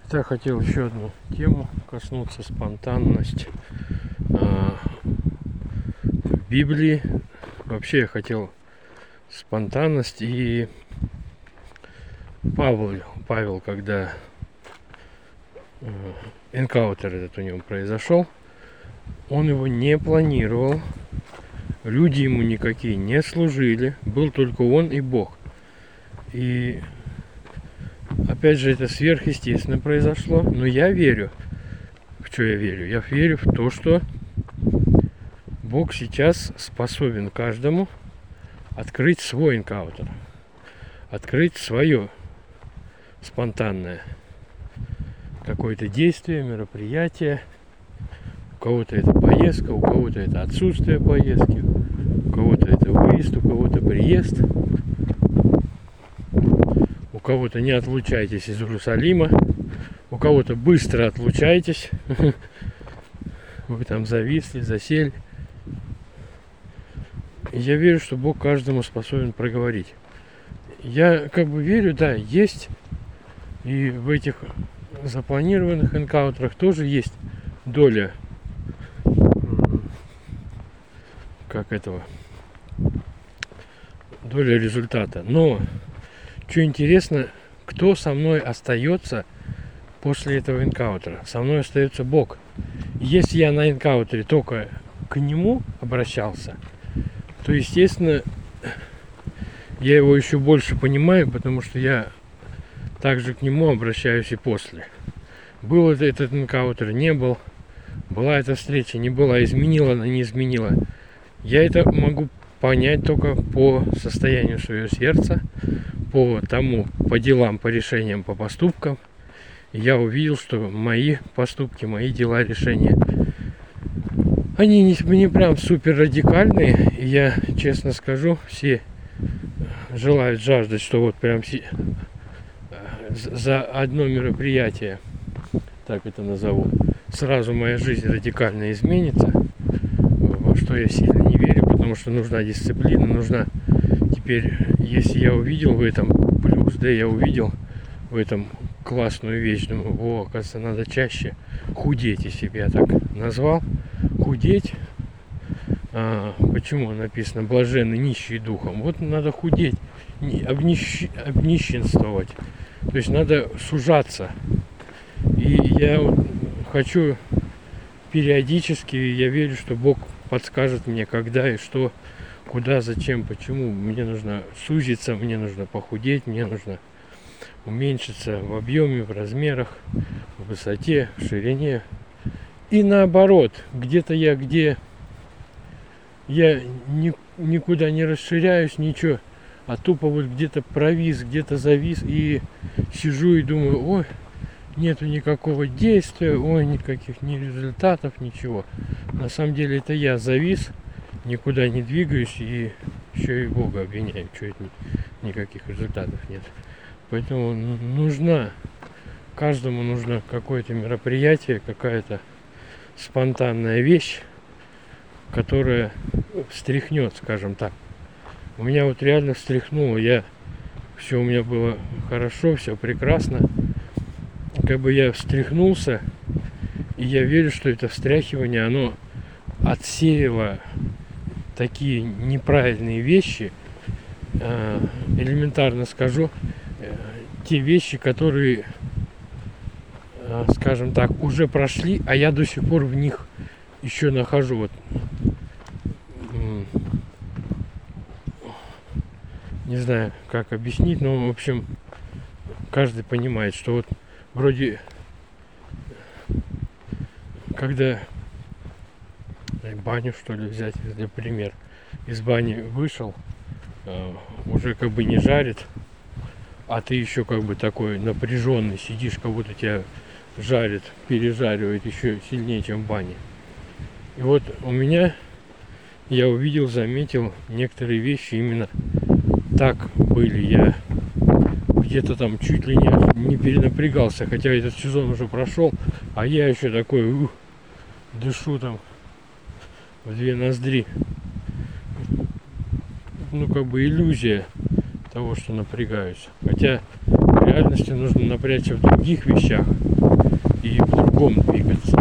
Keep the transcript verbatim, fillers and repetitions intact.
Так, хотел еще одну тему коснуться: спонтанность а, в Библии. Вообще я хотел спонтанность, и Павел, Павел когда э, энкаутер этот у него произошел, он его не планировал, люди ему никакие не служили, был только он и Бог. И опять же, это сверхъестественно произошло, но я верю. В что я верю? Я верю в то, что Бог сейчас способен каждому открыть свой энкаутер, открыть свое спонтанное какое-то действие, мероприятие. У кого-то это поездка, у кого-то это отсутствие поездки, у кого-то это выезд, у кого-то приезд. У кого-то не отлучайтесь из Иерусалима, у кого-то быстро отлучайтесь, вы там зависли, засели. Я верю, что Бог каждому способен проговорить. Я как бы верю, да, есть, и в этих запланированных энкаунтерах тоже есть доля, как этого, доля результата. Но что интересно, кто со мной остается после этого энкаунтера? Со мной остается Бог. Если я на энкаунтере только к Нему обращался, то, естественно, я его еще больше понимаю, потому что я также к Нему обращаюсь и после. Был это этот энкаунтер, не был, была эта встреча, не была, изменила она, не изменила. Я это могу понять только по состоянию своего сердца, по тому, по делам, по решениям, по поступкам. Я увидел, что мои поступки, мои дела, решения, они не, не прям супер радикальные. И я, честно скажу, все желают, жаждать, что вот прям си, за одно мероприятие, так это назову, сразу моя жизнь радикально изменится, во что я сильно не верю, потому что нужна дисциплина, нужна. Теперь, если я увидел в этом плюс, да, я увидел в этом классную вещь, думаю, о, оказывается, надо чаще худеть, если бы я так назвал, худеть. А, почему написано блаженны нищие духом? Вот надо худеть, обнищ, обнищенствовать, то есть надо сужаться. И я вот хочу периодически, я верю, что Бог подскажет мне, когда и что, куда, зачем, почему. Мне нужно сузиться, мне нужно похудеть, мне нужно уменьшиться в объеме, в размерах, в высоте, в ширине. И наоборот, где-то я, где я ни, никуда не расширяюсь, ничего, а тупо вот где-то провис, где-то завис, и сижу и думаю, ой, нету никакого действия, ой, никаких ни результатов, ничего. На самом деле это я завис, никуда не двигаюсь, и еще и Бога обвиняю, что это никаких результатов нет. Поэтому нужна, каждому нужно какое-то мероприятие, какая-то спонтанная вещь, которая встряхнет, скажем так. У меня вот реально встряхнуло, я, все у меня было хорошо, все прекрасно. Как бы я встряхнулся, и я верю, что это встряхивание, оно отсеяло такие неправильные вещи. Элементарно скажу, те вещи, которые, скажем так, уже прошли, а я до сих пор в них еще нахожу. Вот, не знаю, как объяснить, но, в общем, каждый понимает, что вот вроде, когда баню, что ли, взять, для пример, из бани вышел, уже как бы не жарит, а ты еще как бы такой напряженный сидишь, как будто тебя жарит, пережаривает еще сильнее, чем в бане. И вот у меня, я увидел, заметил, некоторые вещи именно так были. Я где-то там чуть ли не, не перенапрягался, хотя этот сезон уже прошел, а я еще такой ух, дышу там в две ноздри. Ну, как бы иллюзия того, что напрягаюсь. Хотя в реальности нужно напрячься в других вещах. и по-другому двигаться.